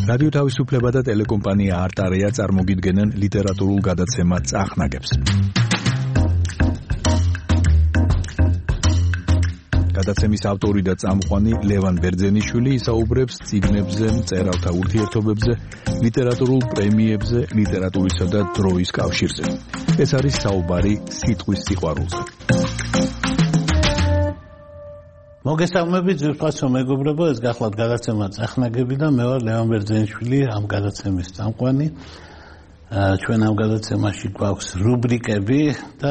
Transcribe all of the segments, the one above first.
რადიო თავისუფლება და ტელეკომპანია არტარია წარმოგიდგენენ ლიტერატურულ გადაცემა წახნაგებს. გადაცემის ავტორი და წამყვანი ლევან ბერძენიშვილი ისაუბრებს წიგნებზე, მწერალთა ურთიერთობებზე, ლიტერატურულ პრემიებზე, ლიტერატურისა და დროის კავშირზე. ეს არის საუბარი სიტყვის სიყვარულზე. მოგესალმებით ძვირფასო მეგობრებო, ეს გახლავთ გადაცემა წახნაგები და მე ვარ ლევან ბერძენიშვილი, ამ გადაცემის წამყვანი. ჩვენ ამ გადაცემაში გვაქვს რუბრიკები და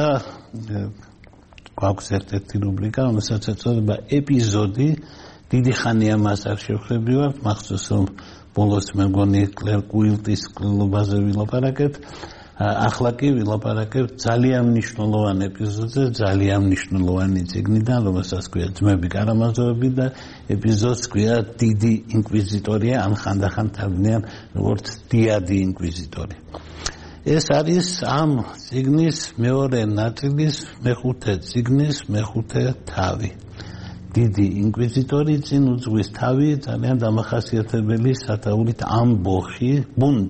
გვაქვს ერთ-ერთი რუბრიკა, რომელსაც ეწოდება ეპიზოდი. დიდი ხანია მას არ შევხვდებით, მახსოვს რომ ბოლოს მე მგონი კლერ კუილტის კლუბაზე ვილაპარაკეთ. ახლა კი ვილაპარაკებთ ძალიან მნიშვნელოვან ეპიზოდზე, ძალიან მნიშვნელოვანი წიგნიდან, რომელსაც ქვია ძმები კარამაზოვები და ეპიზოდს ქვია დიდი ინკვიზიტორია, ან ხანდახან თარგმნიან როგორც დიადი ინკვიზიტორი. ეს არის ამ წიგნის მეორე ნაწილის მეხუთე წიგნის მეხუთე თავი. დიდი ინკვიზიტორი წინ უძღვის თავი, ძალიან დამახასიათებელი სათაურით ამბოხი, ბუნტ.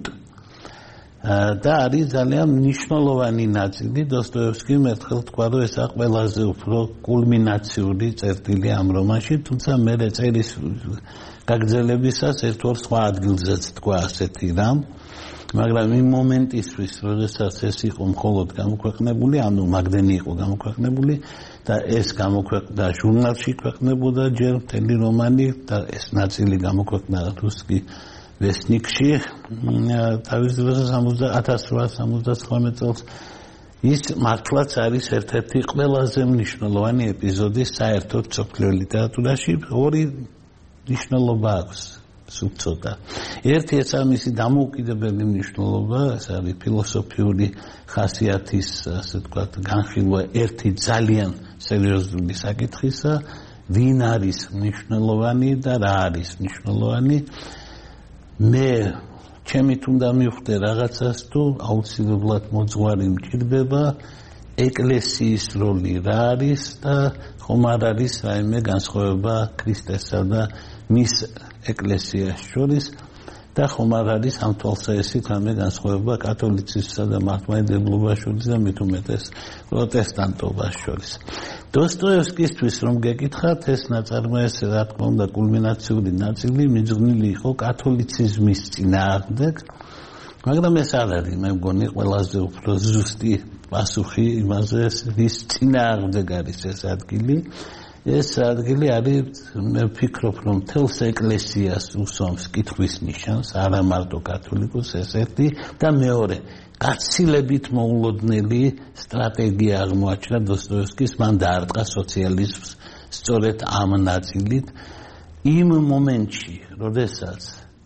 და არის ძალიან მნიშვნელოვანი ნაწილი. დოსტოევსკიმ ერთხელ თქვა, რომ ესა ყველაზე უფრო კულმინაციური წერტილი ამ რომანში, თუმცა მე წერის გაგრძელებისას ერთ-ორ სხვა ადგილზეც თქვა ასეთი რამ. მაგრამ იმ მომენტისთვის, როდესაც ეს იყო მხოლოდ გამოქვეყნებული, ანუ მაგდენი იყო გამოქვეყნებული და ეს გამოქვეყნდა ჟურნალში ქვეყნებოდა ჯერ მთელი რომანი და ეს ნაწილი გამოქვეყნდა რუსკი ვესნიკში თავის დროზე 1879 წელს. ის მართლაც არის ერთ-ერთი ყველაზე მნიშვნელოვანი ეპიზოდი საერთოდ მსოფლიო ლიტერატურაში. ორი მნიშვნელობა აქვს. სულ-ცოტა. ერთი ეს არის მისი დამოუკიდებელი მნიშვნელობა, ეს არის ფილოსოფიური ხასიათის, ასე ვთქვათ, განხილვა ერთი ძალიან სერიოზული საკითხისა, ვინ არის მნიშვნელოვანი და რა არის მნიშვნელოვანი. მე ჩემით უნდა მივხვდე რაღაცას თუ აუცილებლად მოძღვარი მჭირდება, ეკლესიის როლი რა არის და ხომ არ არის რაიმე განსხვავება ქრისტესა და მის ეკლესიას შორის და ხომ არ არის ამ თვალსაჩინო რამე განსხვავება კათოლიციზმსა და მართლმადიდებლობას შორის და მით უმეტეს პროტესტანტობას შორის. დოსტოევსკისთვის რომ გეკითხათ, ეს ნაწარმოები, რა თქმა უნდა, კულმინაციური ნაწილი მიძღვნილი იყო კათოლიციზმის წინააღმდეგ, მაგრამ ეს არ არის, მე მგონი, ყველაზე უფრო ზუსტი პასუხი იმაზე, რის წინააღმდეგ არის ეს ადგილი. ეს ადგილი არის, მე ვფიქრობ, რომ მთელს ეკლესიას უსვამს კითხვის ნიშანს, არა მარტო კათოლიკოს, ეს ერთი და მეორე. გაცილებით მოულოდნელი სტრატეგია აღმოაჩინა დოსტოევსკის, მან დაარტყა სოციალიზმს სწორედ ამ ნაწილით. იმ მომენტში, როდესაც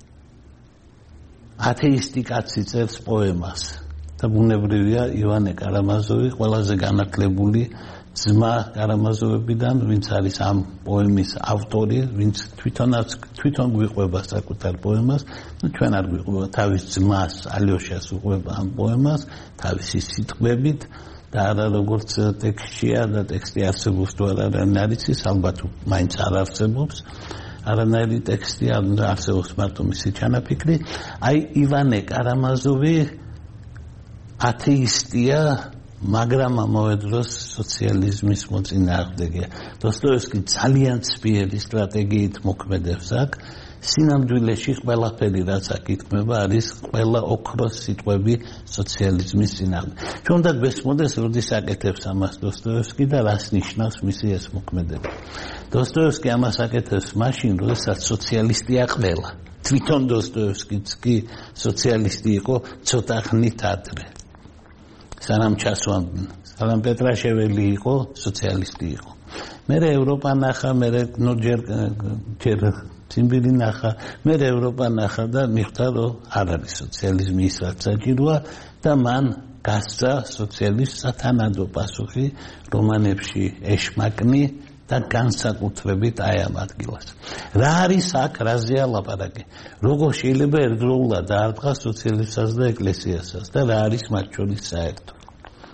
ათეისტი კაცი წერს პოემას და ბუნებრივია ივანე კარამაზოვი, ყველაზე განათლებული ძმა კარამაზოვებიდან, ვინც არის ამ პოემის ავტორი, ვინც თვითონ გვიყვება საკუთარ პოემას, ჩვენ არ გვიყვება თავის ძმას, ალიოშას უყვება ამ პოემას, თავისი სიტყვებით და არა როგორც ტექსტია და ტექსტი არსებობს თუ არა არის ის, ალბათ მაინც არ არსებობს. არანაირი ტექსტი არ არსებობს, მარტო მისი ჩანაფიქრი. აი ივანე კარამაზოვი ათეისტია, მაგრამ ამავე დროს სოციალიზმის მოწინააღმდეგეა. დოსტოევსკი ძალიან ცბიერი სტრატეგიით მოქმედებს აქ. სინამდვილეში ყველაფერი რაც აქ ითქმება არის ყველა ოქროს სიტყვები სოციალიზმის წინააღმდეგ. ჩვენ უნდა გვესმოდეს, როდის აკეთებს ამას დოსტოევსკი და რას ნიშნავს მისი ეს მოქმედება. დოსტოევსკი ამას აკეთებს მაშინ, როდესაც სოციალისტია ყველა. თვითონ დოსტოევსკიც კი სოციალისტი იყო ცოტა ხნით ადრე. სანამ ჩასვამდნენ, სანამ პეტრაშეველი იყო, სოციალისტი იყო. მერე ევროპა ნახა, მერე ჯერ ციმბირი ნახა, მერე ევროპა ნახა და მიხვდა, რომ არ არის სოციალიზმი ის, რაც საჭიროა და მან გასცა სოციალიზმს სათანადო პასუხი რომანებში ეშმაკნი და განსაკუთრებით აი ამ ადგილას. რა არის აქ, რაზეა ლაპარაკი? როგორ შეიძლება ერთდროულად დაარტყას სოციალიზმსაც და ეკლესიასაც და რა არის მათ შორის საერთო?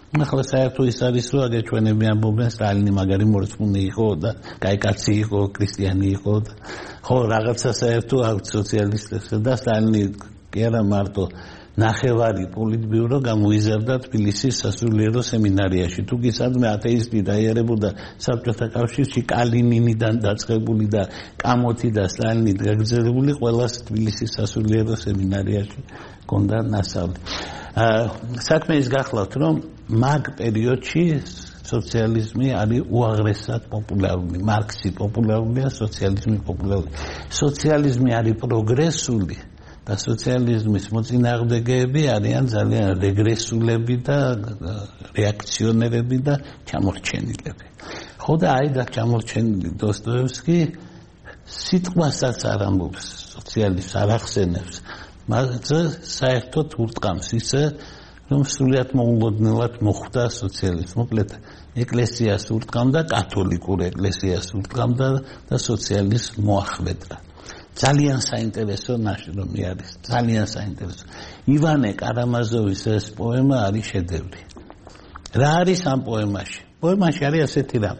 ახლა საერთო ის არის რომ აგეჩვენები ამბობენ სტალინი მაგარი მორწმუნე იყო და კაი კაცი იყო, ქრისტიანი იყო და ხო რაღაცა საერთო აქვს სოციალისტებს და სტალინი კი არა მარტო ნახევარი პოლიტბიურო გამოიზარდა თბილისის სასულიერო სემინარიაში. თუ კი სადმე ათეისტი დაიარებოდა საბჭოთა კავშირში კალინინიდან დაწყებული და კამოთი და სტალინით გაგრძელებული ყველას თბილისის სასულიერო სემინარიაში ჰქონდა ნასწავლი. საქმე ის გახლავთ რომ მაგ პერიოდში სოციალიზმი არის უაღრესად პოპულარული, მარქსი პოპულარულია, სოციალიზმი პოპულარული. სოციალიზმი არის პროგრესული და სოციალიზმის მოწინააღმდეგეები არიან ძალიან რეგრესულები და რეაქციონერები და ჩამორჩენილები. ხო და აი და ჩამორჩენილი დოსტოევსკი სიტყვასაც არ ამბობს სოციალიზმს არ ახსენებს, მაგრამ საერთოდ ურტყამს ისე რომ სრულიად მოულოდნელად მოხვდა სოციალიზმი. მოკლედ ეკლესიას ურტყამდა, კათოლიკურ ეკლესიას ურტყამდა და სოციალიზმს მოახვედრა. ძალიან საინტერესო ნაშრომი არის, ძალიან საინტერესო. ივანე კარამაზოვის ეს პოემა არის შედევრი. რა არის ამ პოემაში? პოემაში არის ასეთი რამ.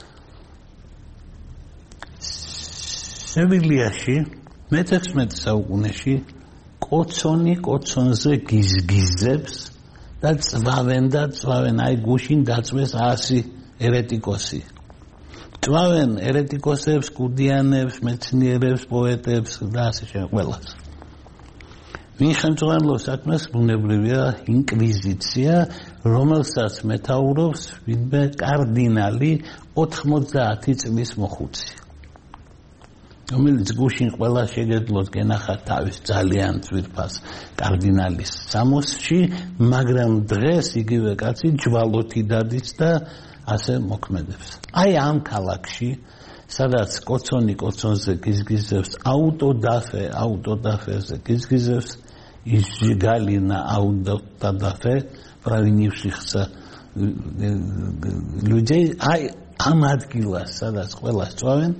სევილიაში მე-16 საუკუნეში კოცონი კოცონზე გიზგიზებს და წვავენ აი გუშინ დაწვეს 100 ერეტიკოსი. წვავენ ერეტიკოსებს, კუდიანებს, მეცნიერებს, პოეტებს და ასე შემდეგ ყველას. ვინ ხელმძღვანელობს საქმეს? ბუნებრივია ინკვიზიცია, რომელსაც მეთაურობს ვინმე კარდინალი 80 წლის მოხუცი. რომელიც გუშინ ყველა შეგეძლოთ გენახათ თავის ძალიან ძვირფას კარდინალის სამოსში, მაგრამ დღეს იგივე კაცი ჯვალოთი დადის და ასე მოქმედებს. აი ამ ქალაქში, სადაც კოცონი კოცონზე გიზგიზებს, აუტოდაფეზე გიზგიზებს, ის ჟიგალინა აუტოდაფე, провинивших людей, აი ამ ადგილას, სადაც ყველა სწავენ,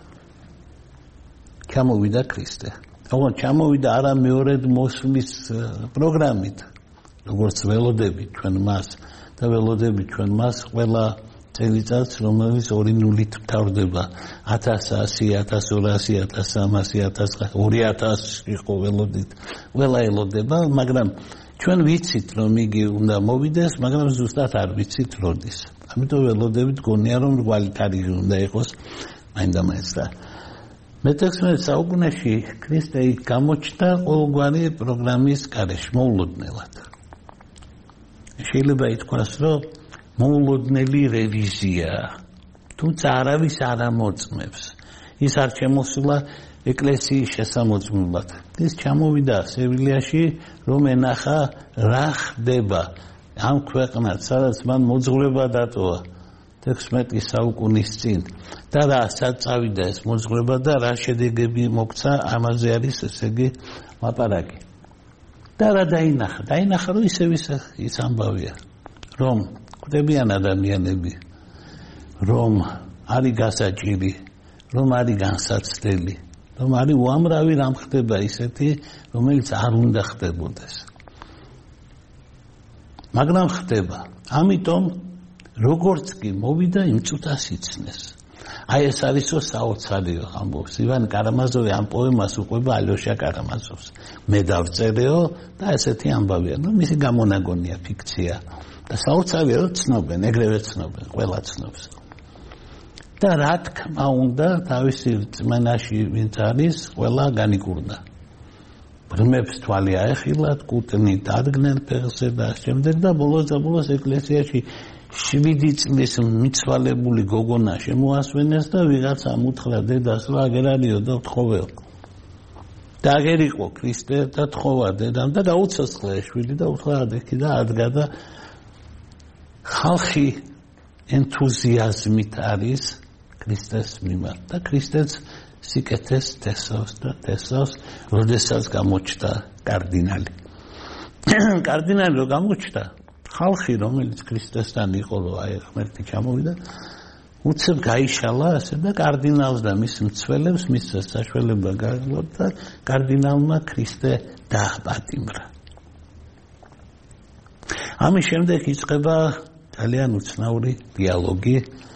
ჩამოვიდა ქრისტე. ოღონდ ჩამოვიდა არა მეორედ მოსვლის პროგრამით, როგორც ველოდებით ჩვენ მას და ველოდებით ჩვენ მას ყველა წელიწადს, რომელიც 2 ნულით მთავრდება 1100, 1200, 1300, 2000 იყო ველოდით, ყველა ელოდება, მაგრამ ჩვენ ვიცით რომ იგი უნდა მოვიდეს, მაგრამ ზუსტად არ ვიცით როდის. ამიტომ ველოდებით გონია რომ რვალითარი უნდა იყოს მაინდა-მაინც და მე-16 საუკუნეში ქრისტე გამოჩნდა ყოველგვარი პროგრამის გარეშე მოულოდნელად. შეიძლება ითქვას, რომ მოულოდნელი რევიზია, თუმცა არავის არ ამოწმებს. ის არ შემოსულა ეკლესიის შესამოწმებლად. ის ჩამოვიდა სევილიაში, რომ ენახა რა ხდება ამ ქვეყნად, სადაც მან მოძღვრება დატოვა 16 საუკუნის წინ და რა საწავიდა ეს მოძღვრება და რა შედეგები მოგცა, ამაზე არის ესე იგი ლაპარაკი. და რა დაინახა რომ ისევ ის ამბავია რომ კვდებიან ადამიანები, რომ არის გასაჭირი, რომ არის განსაცდელი, რომ არის უამრავი რამ ხდება ისეთი, რომელიც არ უნდა ხდებოდეს. მაგრამ ხდება. ამიტომ როგორც კი მოვიდა იმ წუთას იცნეს. აი ეს არისო საოცარიო ამბობს. ივან კარამაზოვი ამ პოემას უყვება ალოშა კარამაზოვს. მე დავწერეო და ესეთი ამბავია. ნუ მისი გამონაგონია ფიქცია. და საოცარია რომ ცნობენ, ეგრევე ცნობენ, ყველა ცნობს. და რა თქმა უნდა, თავისი რწმენაში ვინც არის, ყველა განიკურნა. ბრმებს თვალი აეხილათ, კუტნით ადგნენ ფეხზე და შემდეგ და ბოლოს ეკლესიაში 7 წლის მიცვალებული გოგონა შემოასვენეს და ვიღაცა უთხრა დედას რა აგერ არისო და თხოვეო. და აგერ იყო ქრისტე და თხოვა დედამ და გაუცოცხლა შვილი და უთხრა ადექი და ადგა და ხალხი ენთუზიაზმით არის ქრისტეს მიმართ და ქრისტეც სიკეთეს თესავს, როდესაც გამოჩნდა კარდინალი. კარდინალი რო გამოჩნდა, ხალხი რომელიც ქრისტესთან იყო, რომ აი ღმერთი ჩამოვიდა, უცებ გაიშალა ასე და კარდინალს და მის მცველებს მის საშუალება გააძლო და კარდინალმა ქრისტე დააპატიმრა. ამის შემდეგ იწყება ძალიან უცნაური დიალოგი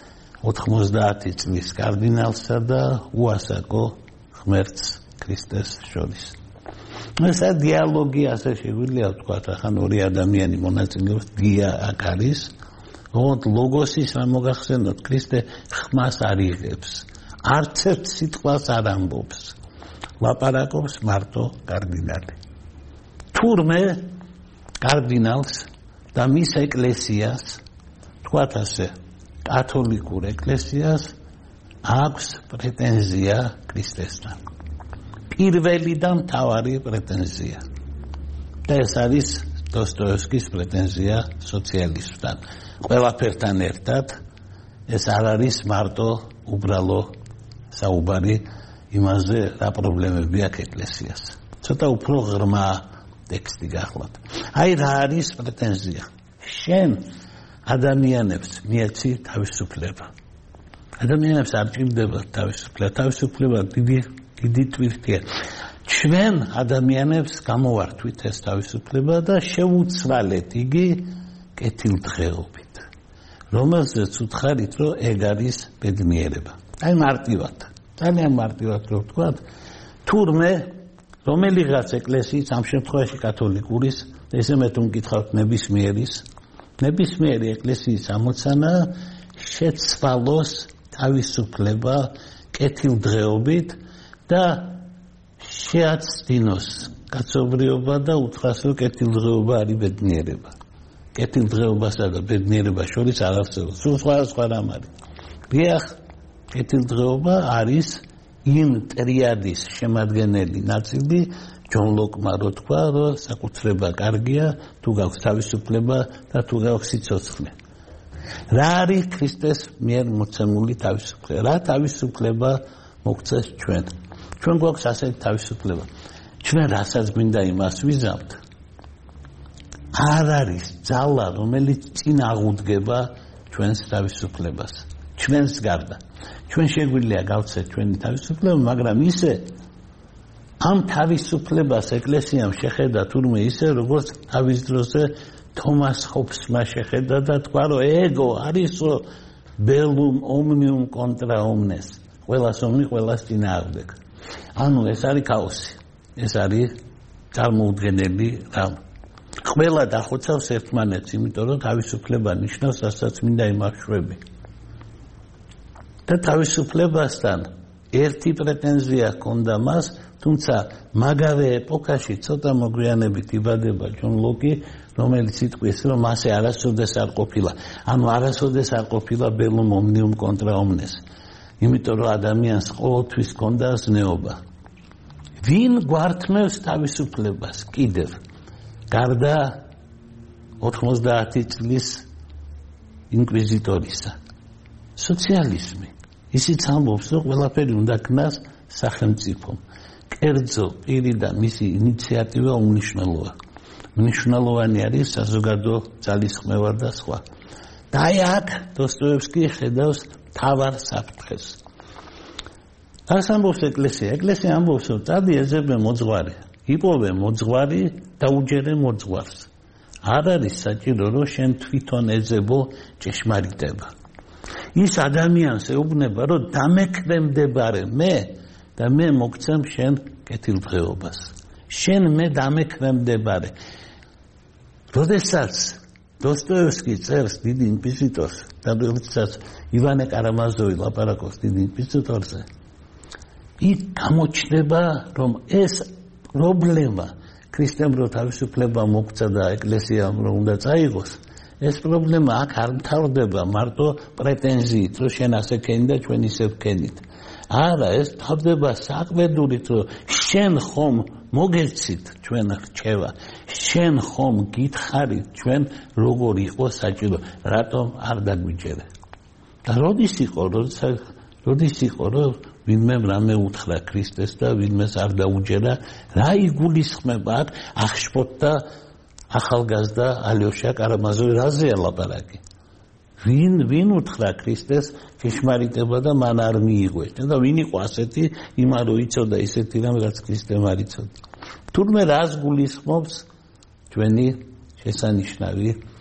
90 წლის კარდინალსა და უასაკო ღმერთს ქრისტეს შორის. ეს დიალოგი ასე შეგვიძლია ვთქვა, ახან ორი ადამიანი მონაწილეობს, დია აქ არის. ლოგოსის რა მოგახსენოთ, ქრისტე ხმას არ იღებს, არც ერთ სიტყვას არ ამბობს, ლაპარაკობს მარტო კარდინალი. თურმე კარდინალს და მის ეკლესიას, თქვათ ასე, კათოლიკურ ეკლესიას აქვს პრეტენზია ქრისტესთან. პირველი და მთავარი პრეტენზია. და ეს არის დოსტოევსკის პრეტენზია სოციალიზმთან. ყველაფერთან ერთად ეს არ არის მარტო უბრალო საუბარი იმაზე, რა პრობლემები აქვს ეკლესიას. ცოტა უფრო ღრმა ტექსტი გახლავთ. აი რა არის პრეტენზია? შენ ადამიანებს მიეცი თავისუფლება. ადამიანებს არ ჭირდება თავისუფლება. თავისუფლება დიდი ტვირთია. ჩვენ ადამიანებს გამოვართვით ეს თავისუფლება და შევუცვალეთ იგი კეთილდღეობით, რომელზეც უთხარით, რომ ეგ არის ბედნიერება. აი მარტივად, ძალიან მარტივად რო ვთქვათ, თურმე რომელიღაც ეკლესიის, ამ შემთხვევაში კათოლიკურის, ესე მე თუ მკითხავთ ნებისმიერი ეკლესიის ამოცანა შეცვალოს თავისუფლება კეთილდღეობით და შეაცდინოს კაცობრიობა და უთხრას, რომ კეთილდღეობა არის ბედნიერება. კეთილდღეობასა და ბედნიერებას შორის არ არსებობს. სულ სხვა რამ არის. დიახ, კეთილდღეობა არის იმ ტრიადის შემადგენელი ნაწილი, ჯონ ლოკმა რო თქვა, რომ საკუთრება კარგია, თუ გაქვს თავისუფლება და თუ გაქვს სიცოცხლე. რა არის ქრისტეს მიერ მოცემული თავისუფლება? რა თავისუფლება მოგცეს ჩვენ? ჩვენ გვაქვს ასეთი თავისუფლება. ჩვენ რასაც მინდა იმას ვიზამთ. არ არის ძალა, რომელიც წინ აღუდგება ჩვენს თავისუფლებას. ჩვენს გარდა. ჩვენ შეგვიძლია გავცეთ ჩვენი თავისუფლება, მაგრამ ისე ამ თავისუფლებას ეკლესიამ შეხედა თურმე ისე, როგორც თავის დროზე თომას ჰობსმა შეხედა და თქვა, რომ ეგო არისო ბელუმ ომნიუმ კონტრა ომნეს. ყველას ომნი, ყველას წინააღმდეგ. ანუ ეს არის ქაოსი. ეს არის წარმოუდგენელი რამ. ყველა დახოცავს ერთმანეთს, იმიტომ რომ თავისუფლება ნიშნავს, რასაც მინდა იმაშვები. და თავისუფლებასთან ერთი პრეტენზია ჰქონდა მას, თუმცა მაგავე ეპოქაში ცოტა მოგვიანებით იბადება ჯონ ლოკი, რომელიც იტყვის, რომ მასე არასოდეს არ ყოფილა. ანუ არასოდეს არ ყოფილა ბელუმ ომნიუმ კონტრა ომნეს. იმიტომ რომ ადამიანს ყოველთვის ჰქონდა ზნეობა. ვინ გვართმევს თავისუფლებას კიდევ? გარდა 90 წლის ინკვიზიტორისა. სოციალიზმი. ისიც ამბობს, რომ ყველაფერი უნდა ქნას სახელმწიფომ. კერძო პირი და მისი ინიციატივა უმნიშვნელოა. მნიშვნელოვანი არის საზოგადო ძალისხმევა და სხვა. და აი აქ დოსტოევსკი ხედავს თავარ საფრთხეს. რას ამბობს ეკლესია? ეკლესია ამბობს, რომ წადი ეძებე მოძღვარი, იპოვე მოძღვარი და უჯერე მოძღვარს. არ არის საჭირო, რომ შენ თვითონ ეძებო ჭეშმარიტება. ის ადამიანს ეუბნება, რომ დამექვემდებარე მე და მე მოგცემ შენ კეთილდღეობას. შენ მე დამექვემდებარე. როდესაც დოსტოევსკი წერს დიდი ინკვიზიტორს და როდესაც ივანე კარამაზოვი ლაპარაკობს დიდი ინკვიზიტორზე, იქ გამოჩნდება, რომ ეს პრობლემა ქრისტემ რო თავისუფლება მოგცა და ეკლესიამ რო უნდა წაიღოს, ეს პრობლემა აქ არ მთავრდება მარტო პრეტენზიით, რომ შენ ასე ქენი და ჩვენ ისე ვქენით. არა, ეს მთავრდება საყბედურით, რომ შენ ხომ მოგეცით ჩვენ რჩევა, შენ ხომ გითხარით ჩვენ როგორ იყო საჭირო, რატომ არ დაგვიჯერე. და როდის იყო, რომ ვინმე რამე უთხრა ქრისტეს და ვინმეს არ დაუჯერა, რა იგულისხმება აქ ახშპოთდა ახალგაზრდა ალიოშა კარამაზოვი, რაზეა ლაპარაკი? ვინ უთხრა ქრისტეს ჭეშმარიტება და მან არ მიიღო? და ვინ იყო ასეთი, იმა რო იცოდა ისეთი რამ, რაც ქრისტემ არ იცოდა? თურმე რას გულისხმობს ჩვენი შესანიშნავი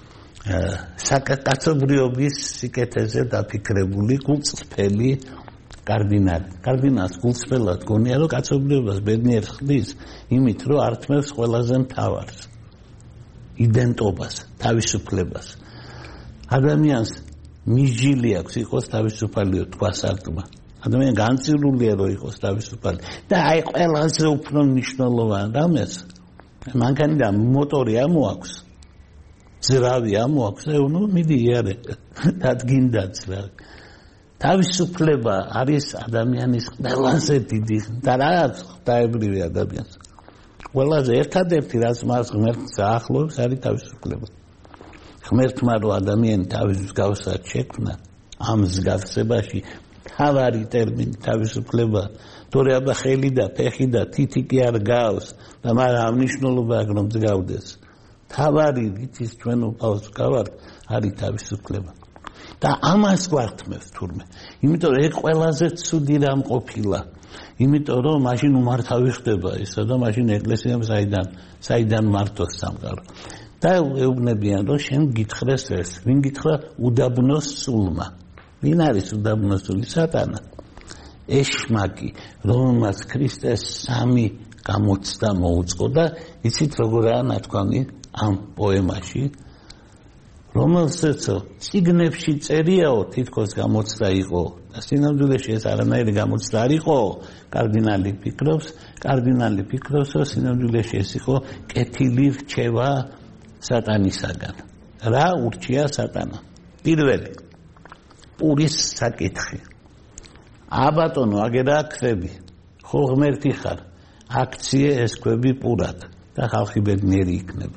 საკაცობრიობის სიკეთეზე დაფიქრებული გულწრფელი კარდინალი. კარდინალს გულწრფელად გონია, რომ კაცობრიობას ბედნიერს ხდის იმით, რომ ართმევს ყველაზე მთავარს, იდენტობას, თავისუფლებას. ადამიანს მიჯილი აქვს იყოს თავისუფალიო თქვასარტყმა. ადამიანი განცილულია, რომ იყოს თავისუფალი. და აი ყველაზე უფრო მნიშვნელოვანი რამეს, მანქანიდან მოტორი ამოაქვს, ძრავი ამოაქვს, ნუ მიდი იარე, დადგინდაც რა. თავისუფლება არის ადამიანის ყველაზე დიდი და რა აქვს ღვთაებრივი ადამიანს. ყველაზე ერთადერთი რაც მას ღმერთს აახლოებს არის თავისუფლება. ღმერთმა რო ადამიანი თავის მსგავსად შექმნა, ამ მსგავსებაში თავარი ტერმინი თავისუფლება, თორე აბა ხელი და ფეხი და თითი კი არ გავს და მაგრამ ამ მნიშვნელობა აქვს რომ მსგავდეს. თავარი იცის ჩვენ უფალს გავართ არის თავისუფლება. და ამას გვართმევს თურმე. იმიტომ რომ ეგ ყველაზე ცუდი რამ ყოფილა. იმიტომ რომ მაშინ უმართავი ხდება ისა და მაშინ ეკლესიამ საიდან მართოს სამყარო. და ეუბნებიან რომ შენ გითხრეს ეს. ვინ გითხრა უდაბნოს სულმა. ვინ არის უდაბნოს სული? სატანა. ეშმაკი, რომელმაც ქრისტეს 3 გამოცდა მოუწყო და იცით როგორაა ნათქვამი ამ პოემაში, რომელსაც წიგნებში წერიაო თითქოს გამოცდა იყო და სინამდვილეში ეს არანაირი გამოცდა არ იყო. კარდინალი ფიქრობს, რომ სინამდვილეში ეს იყო კეთილი რჩევა სატანისაგან. რა ურჩია სატანა? პირველი პურის საკითხი. აბატონო, აგერა ქვები, ხო ღმერთი ხარ, აქციე ეს ქვები პურად და ხალხი ბედნიერი იქნება.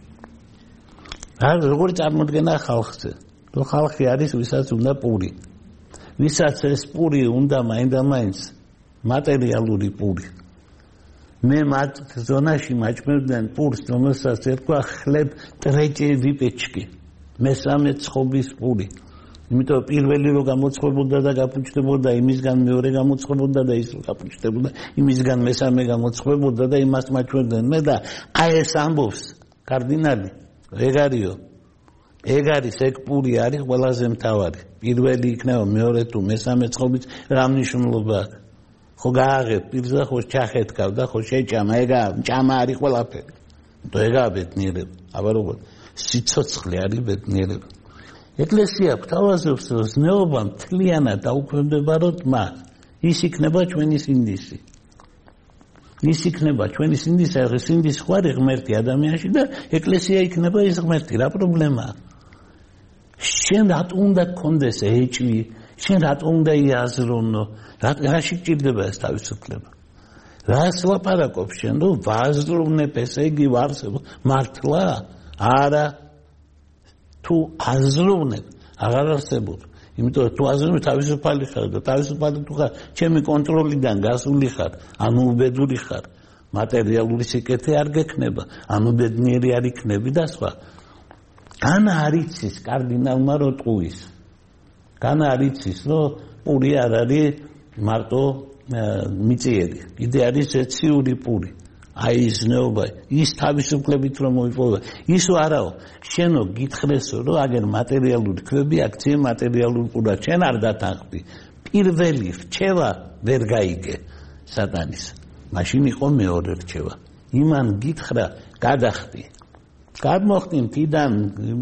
როგორი წარმოდგენა ხალხზე? რომ ხალხი არის ვისაც უნდა პური. ვისაც ეს პური უნდა მაინდამაინც მატერიალური პური. მე მათ ზონაში მაჭმევდნენ პურს, რომელსაც ერქვა ხლებ ტრეჭევი პეჩკი. მესამე ცხობის პური. იმიტომ პირველი რო გამოცხებოდა და გაფუჭდებოდა, იმისგან მეორე გამოცხებოდა და ის რო გაფუჭდებოდა, იმისგან მესამე გამოცხებოდა და იმას მაჭმევდნენ მე და აი ეს ამბობს კარდინალი. ეგ არის ეგ პური არის ყველაზე მთავარი. პირველი იქნება, მეორე თუ მესამე ცხობით რა მნიშვნელობა აქვს? ხო გააღებ პირს და ხო ჩახეთქავ და ხო შეჭამა, ეგა ჭამა არის ყველაფერი. ეგაა ბედნიერება. აბა როგორ სიცოცხლე არის ბედნიერება. ეკლესია გვთავაზობს, რომ ზნეობა მთლიანად დაუქვემდებარო მას. ის იქნება ჩვენი სინდისი. ის იქნება ჩვენი სინდისი, სინდისი ხო არის ღმერთი ადამიანში და ეკლესია იქნება ის ღმერთი. რა პრობლემაა? შენ რატო უნდა გქონდეს ეჭვი? შენ რატო უნდა იაზრონო? რაში გჭირდება ეს თავისუფლება? რას ლაპარაკობ შენ, რომ ვაზროვნებ, ესე იგი ვარსებ მართლა? არა. თუ აზროვნებ, აღარ არსებობს. იმიტომ რომ თუ აზროვნებ, თავისუფალი ხარ და თავისუფალი თუ ხარ, ჩემი კონტროლიდან გასული ხარ, ანუ უბედური ხარ. მატერიალური სიკეთე არ გექნება, ანუ ბედნიერი არ იქნები და სხვა. განა არ იცის კარდინალმა რო ტყუის. განა არ იცის, რომ პური არ არის მარტო მიწიერი. კიდე არის ეციური პური. აი ის ზნეობა, ის თავისუფლებით რომ მოიპოვა. ისო არაო, შენო გითხრესო, რომ აგერ მატერიალური ქვები აქციე მატერიალურ პურად, შენ არ დათანხმდი. პირველი რჩევა ვერ გაიგე სატანის. მაშინ იყო მეორე რჩევა. იმან გითხრა, გადახდი. გადმოხდი მთიდან,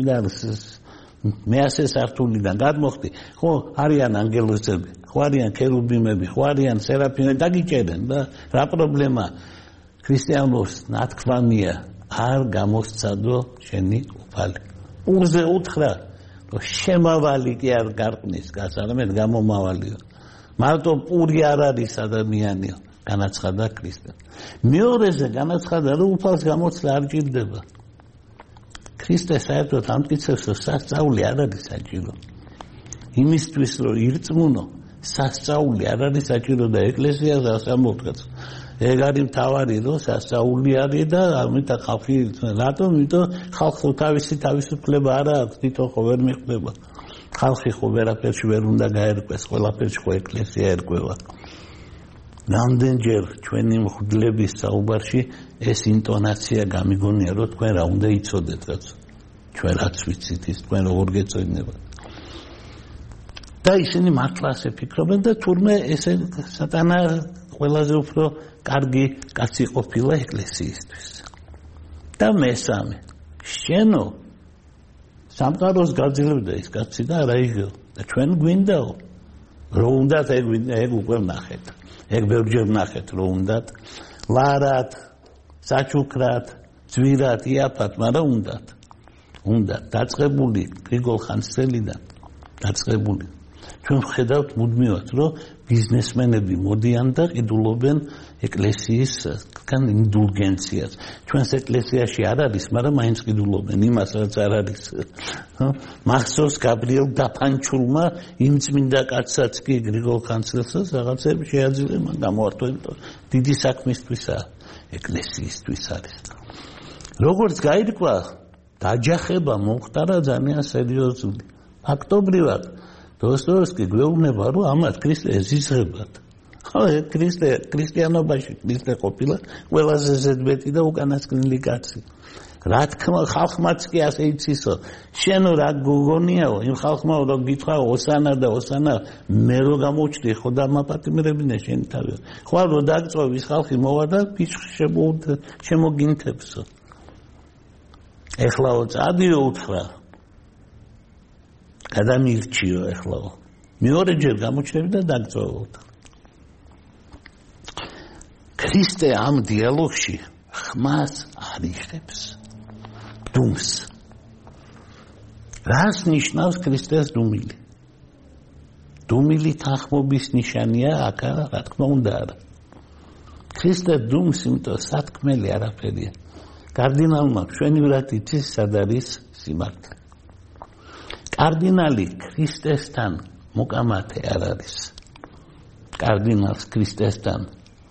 მე-100 სართულიდან გადმოხდი. ხო, არიან ანგელოზები, ხო არიან ქერუბიმები, ხო არიან სერაფიმები, დაგიჭერენ და რა პრობლემა? ქრისტიანობს ნათქვამია, არ გამოსცადო შენი უფალი. პურზე უთხრა, რომ შემავალი კი არ გარყნის გას, არამედ გამომავალიო. მარტო პური არ არის ადამიანიო, განაცხადა ქრისტე. მეორეზე განაცხადა, რომ უფალს გამოცლა არ ჭირდება. ქრისტე საერთოდ ამტკიცებს, რომ სასწაული არ არის საჭირო. იმისთვის, რომ ირწმუნო, სასწაული არ არის საჭირო და ეკლესიას ასამოვდგაც. ეგ არის მთავარი, რომ სასწაული არის და ამიტომ ხალხი რატომ? იმიტომ ხალხს თავისი თავისუფლება არ აქვს, თვითონ ხო ვერ მიხვდება. ხალხი ხო ვერაფერში ვერ უნდა გაერკვეს, ყველაფერში ხო ეკლესია ერკვევა. რამდენჯერ ჩვენი მღვდლების საუბარში ეს ინტონაცია გამიგონია, რომ თქვენ რა უნდა იცოდეთ, რაც ჩვენ რაც ვიცით ის თქვენ როგორ გეწოდინებათ და ისინი მართლა ასე ფიქრობენ და თურმე ესე სატანა ყველაზე უფრო კარგი კაცი ყოფილა ეკლესიისთვის და მესამე შენო სამყაროს გაძლევდა ის კაცი და არა იგო და ჩვენ გვინდაო რო უნდათ ეგ უკვე ვნახეთ ეგ ბევრჯერ ვნახეთ რო უნდათ ლარად საჩუქრად ძვირად იაფად მაგრამ უნდათ დაწყებული გრიგოლ ხანძთელიდან დაწყებული ჩვენ ვხედავთ მუდმივად რომ ბიზნესმენები მოდიან და ყიდულობენ ეკლესიის ინდულგენციას ჩვენს ეკლესიაში არ არის მაგრამ მაინც ყიდულობენ იმას რაც არ არის მახსოვს გაბრიელ დაფანჩულმა იმ წმინდა კაცსაც კი გრიგოლ ხანძთელსაც რაღაცები შეაძლია მან გამოართვა დიდი საქმისთვისაა ეკლესიისთვის არის როგორც გაირკვა დაჯახება მომხდარა ძალიან სერიოზული ფაქტობრივად დოსტოევსკი გვეუბნება რომ ამათ ქრისტე ეზიზღებათ ხო ქრისტიანობაში ქრისტე ყოფილა ყველაზე ზედმეტი და უკანასკნელი კაცი რა თქმა ხალხმაც კი ასე იცისო შენო რა გოგონიაო იმ ხალხმა რომ გითხრა ოსანა მე რო გამოჩდი ხო და მაპატიმრებინე შენ თავი ხო რომ დაგწოვის ხალხი მოვა და შემოგინთებსო ეხლაო წადიო უთხრა გადამირჩიო ეხლაო მეორეჯერ გამოჩნდები და დაგწოვოთ ქრისტე ამ დიალოგში ხმას არიხებს დუმს რას ნიშნავს ქრისტეს დუმილი დუმილი თანხმობის ნიშანია აქ რა თქმა უნდა არა ქრისტე დუმს იმიტომ სათქმელი არაფერია კარდინალმა მშვენივრად იცის სად არის სიმართლე კარდინალი ქრისტესთან მოკამათე არ არის კარდინალს ქრისტესთან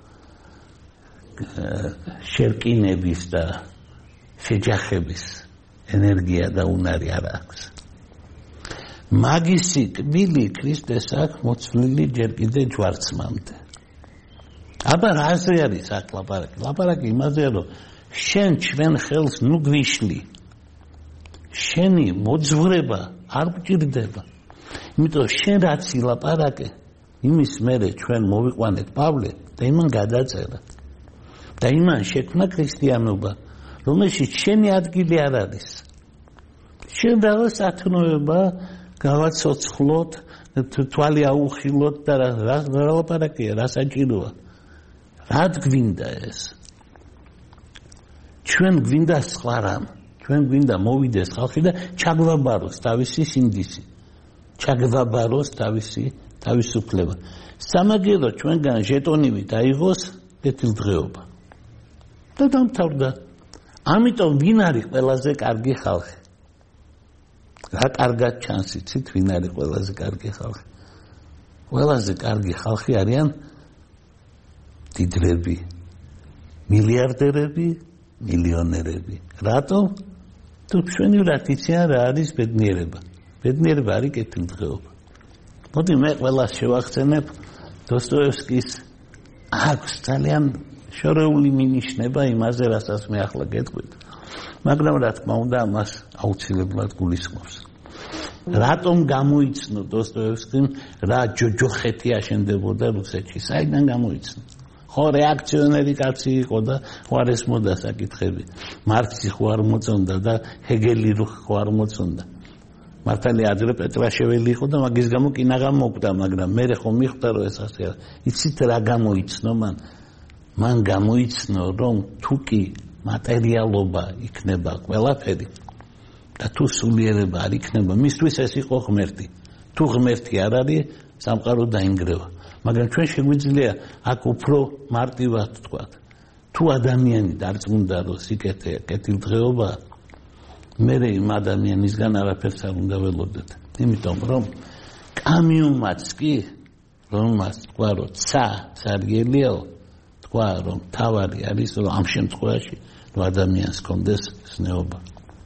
შერკინების და შეჯახების ენერგია და უნარი არ აქვს მაგისი კბილი ქრისტეს აქვს მოცვლილი ჯერ კიდე ჯვარცმამდე აბა რაზე არის აქ ლაპარაკი იმაზეა რომ შენ ჩვენ ხელს ნუ გვიშლი შენი მოძღვრება არ გჭირდება იმიტომ შენ რაც ილაპარაკე იმის მერე ჩვენ მოვიყვანეთ პავლე და იმან გადაწერა და იმან შექმნა ქრისტიანობა რომელშიც შენი ადგილი არ არის შენ რაღაც ათნოება გავაცოცხლოთ თვალი აუხილოთ და რა ლაპარაკია რა საჭიროა რა გვინდა ეს ჩვენ გვინდა სხვა რამ ჩვენ გვინდა მოვიდეს ხალხი და ჩაგვაბაროს თავისი სინდისი ჩაგვაბაროს თავისი თავისუფლება სამაგერო ჩვენგან ჟეტონივი დაიღოს კეთილდღეობა და დამთავრდა ამიტომ ვინ არის ყველაზე კარგი ხალხი რა კარგად ჩანს იცით ვინ არის ყველაზე კარგი ხალხი ყველაზე კარგი ხალხი არიან დიდრები მილიარდერები მილიონერები რატომ თუ მშვენივრად იციან რა არის ბედნიერება ბედნიერება არის კეთილდღეობა მოდი მე ყველას შევახსენებ დოსტოევსკის აქვს ძალიან შორეული მინიშნება იმაზე რასაც მე ახლა გეტყვით მაგრამ რა თქმა უნდა ამას აუცილებლად გულისხმობს რატომ გამოიცნო დოსტოევსკიმ რა ჯოჯოხეთი აშენდებოდა რუსეთში საიდან გამოიცნო ხო რეაქციონერი კაცი იყო და ხوار ესმოდა საკითხები მარქსი ხوار მოწონდა და ჰეგელი ხوار მოწონდა მართალია ადრე პეტრაშეველი იყო და მაგის გამო კინაღამ მოკდა მაგრამ მე ხომ მიხვდა რომ ეს ასე იცით რა გამოიცნო მან გამოიცნო რომ თუკი მატერიალობა იქნება ყველაფერი და თუ სულიერება არ იქნება მისთვის ეს იყო ღმერთი თუ ღმერთი არ არის სამყარო დაინგრევა მაგრამ ჩვენ შეგვიძლია აქ უფრო მარტივად ვთქვათ თუ ადამიანი დარწმუნდა რომ სიკეთე კეთილდღეობა მე იმ ადამიანისგან არაფერს არ უნდა ველოდეთ იმიტომ რომ კამიუმაც კი რომელმაც თქვა რომ ცარიელიაო თქვა რომ თავარი არის რომ ამ შემთხვევაში რომ ადამიანს კონდეს სნეობა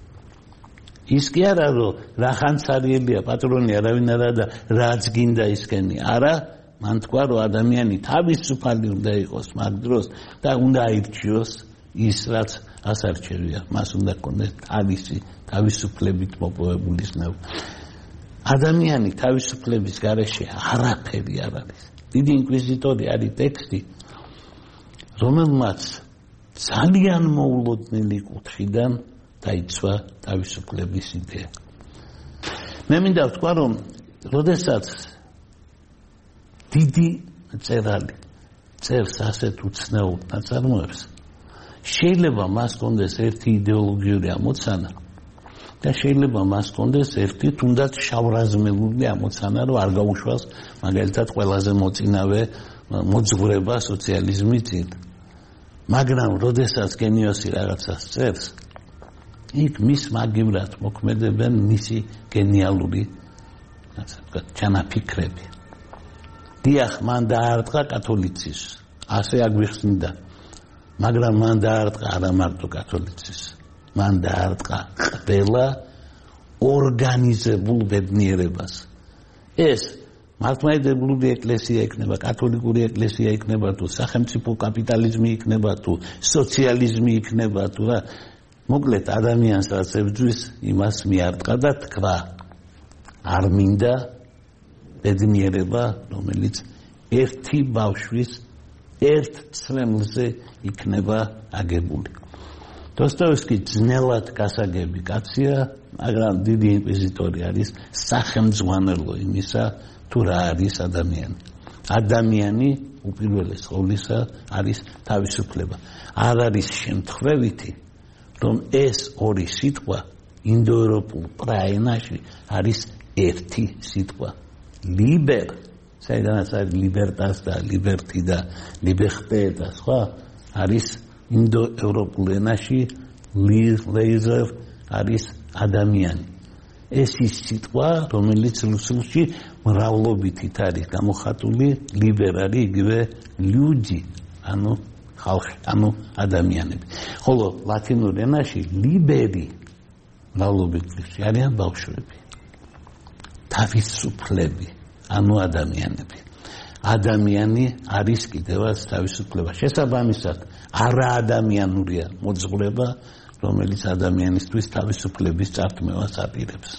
ის კი არა რომ რა ხანცარიელია პატრონი არავინ არა და რაც გინდა ისქენი არა მან თქვა რომ ადამიანი თავისუფალი უნდა იყოს მაგ დროს და უნდა აირჩიოს ის რაც ასარჩევია მას უნდა კონდეს თავისუფლებით მოპოვებული ზნეობა. ადამიანი თავისუფლების გარეშე არაფერი არ არის. დიდი ინკვიზიტორი არის ტექსტი, რომელმაც ძალიან მოულოდნელი კუთხიდან დაიცვა თავისუფლების იდეა. მე მინდა ვთქვა, რომ როდესაც დიდი მწერალი წერს ასეთ უცნაურ ნაწარმოებს, შეიძლება მას კონდეს ერთი იდეოლოგიური ამოცანა და შეიძლება მას კონდეს ერთი თუნდაც შავრაზმელული ამოცანა, რომ არ გაუშვას მაგალითად ყველაზე მოწინავე მოძღვრება სოციალიზმის წინ. მაგრამ როდესაც გენიოსი რაღაცას წერს, იქ მის მაგივრად მოქმედებენ მისი გენიალური ჩანაფიქრები. დიახ, მან დაარტყა კათოლიციზმს, ასე აგვიხსნიდა. მაგრამ მან დაარტყა არა მარტო კათოლიციზმს, მან დაარტყა ყველა ორგანიზებულ ბედნიერებას. ეს მართლმადიდებლური ეკლესია იქნება, კათოლიკური ეკლესია იქნება თუ სახელმწიფო კაპიტალიზმი იქნება თუ სოციალიზმი იქნება თუ რა, მოკლედ ადამიანს რაც ებრძვის, იმას მიარტყა და თქვა, არ მინდა ბედნიერება, რომელიც ერთი ბავშვის ერთ ცრემლზე იქნება აგებული. დოსტოევსკი ძნელად გასაგები კაცია, მაგრამ დიდი ინკვიზიტორი არის სახელმძღვანელო იმისა, თუ რა არის ადამიანი. ადამიანი უპირველეს ყოვლისა არის თავისუფლება. არ არის შემთხვევითი, რომ ეს ორი სიტყვა ინდოევროპულ პრაენაში არის ერთი სიტყვა. ლიბერ, საიდანაც არის ლიბერტას და ლიბერტი და ლიბერტე და სხვა, არის ინდოევროპულ ენაში ლეიზერ არის ადამიანი. ეს ის სიტყვა, რომელიც რუსულში მრავლობითით არის გამოხატული, ლიბერ არის იგივე люди, ანუ ხალხი, ანუ ადამიანები. ხოლო ლათინურ ენაში ლიბერი მრავლობითში არიან ბავშვები. თავისუფლები, ანუ ადამიანები. ადამიანი არის კიდევაც თავისუფლება. შესაბამისად, არაადამიანურია მოძღვრება, რომელიც ადამიანისთვის თავისუფლების წართმევას აპირებს.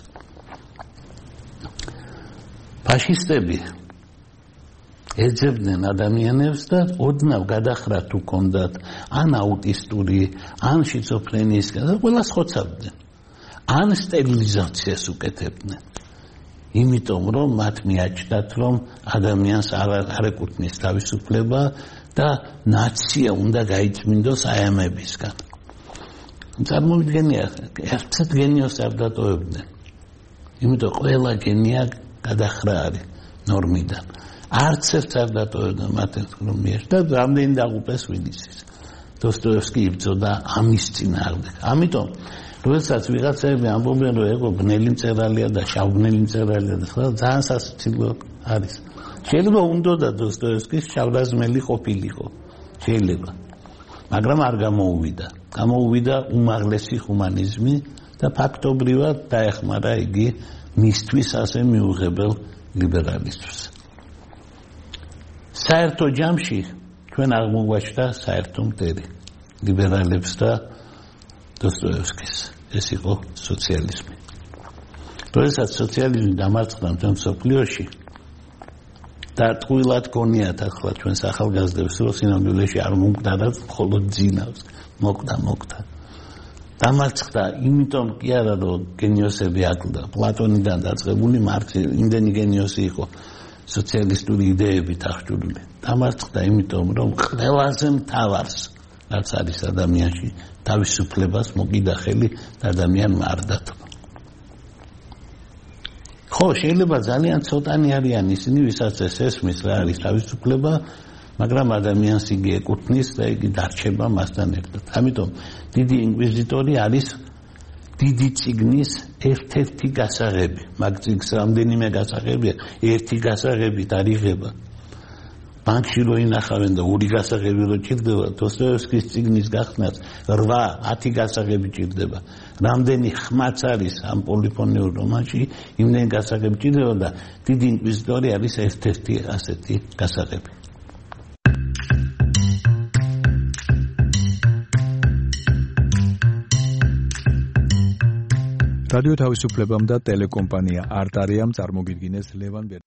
ფაშისტები ეძებდნენ ადამიანებს და ოდნავ გადახრათ თუ კონდათ ან აუტისტური, ან შიზოფრენიის, ყველას ხოცავდნენ. ან სტერილიზაციას უკეთებდნენ. იმიტომ რომ მათ მიაჩნდათ, რომ ადამიანს არ ეკუთვნის თავისუფლება და ნაცია უნდა გაიწმინდოს აი ამებისგან. წარმოვიდგენია, ერთად გენიოს არ დატოვებდნენ. იმიტომ ყველა გენია გადახრა არის ნორმიდან. არც ერთ არ დატოვებდნენ მათ რომ მიეშდა და რამდენი დაღუპეს ვინიცის. დოსტოევსკი იბრძოდა ამის წინააღმდეგ. ამიტომ როდესაც ვიღაცები ამბობენ, რომ ეგო ბნელი მწერალია და შავბნელი მწერალია და სხვა, ძალიან სასაცილო არის. შეიძლება უნდოდა დოსტოევსკის შავრაზმელი ყოფილიყო. შეიძლება. მაგრამ არ გამოუვიდა. გამოუვიდა უმაღლესი ჰუმანიზმი და ფაქტობრივად დაეხმარა იგი მისთვის ასე მიუღებელ ლიბერალიზმს. საერთო ჯამში ჩვენ აღმოგვაჩნდა საერთო მტერი ლიბერალებს და დოსტოევსკის. ეს იყო სოციალიზმი. როდესაც სოციალიზმი დამარცხდა მთელ მსოფლიოში და ტყუილად გონიათ ახლა ჩვენს ახალგაზრდებს, რომ სინამდვილეში არ მომკვდარად, მხოლოდ ძინავს. მოკვდა. დამარცხდა, იმიტომ კი არა, რომ გენიოსები აკლდა. პლატონიდან დაწყებული მარქსი, იმდენი გენიოსი იყო სოციალისტური იდეებით აღჭურვილი. დამარცხდა, იმიტომ რომ ყველაზე მთავარს რაც არის ადამიანში, თავისუფლებას მოკიდა ხელი და ადამიანმა არ დათმო. ხო, შეიძლება ძალიან ცოტანი არიან ისინი, ვისაც ეს ესმის რა არის თავისუფლება, მაგრამ ადამიანს იგი ეკუთვნის და იგი დარჩება მასთან ერთად. ამიტომ დიდი ინკვიზიტორი არის დიდი წიგნის ერთ-ერთი გასაღები. მაგ წიგნს რამდენიმე გასაღებია, ერთი გასაღებით არ იღება. ბანკში რო ინახავენ და ორი გასაღები რო ჭირდება, დოსტოევსკის წიგნის გახსნას 8-10 გასაღები ჭირდება. რამდენი ხმაც არის ამ პოლიფონიურ რომანში, იმდენი გასაღები ჭირდება და დიდი ინკვიზიტორი არის ერთ-ერთი ასეთი გასაღები. რადიო თავისუფლებამ და ტელეკომპანია არტარიამ წარმოგიდგინეს ლევან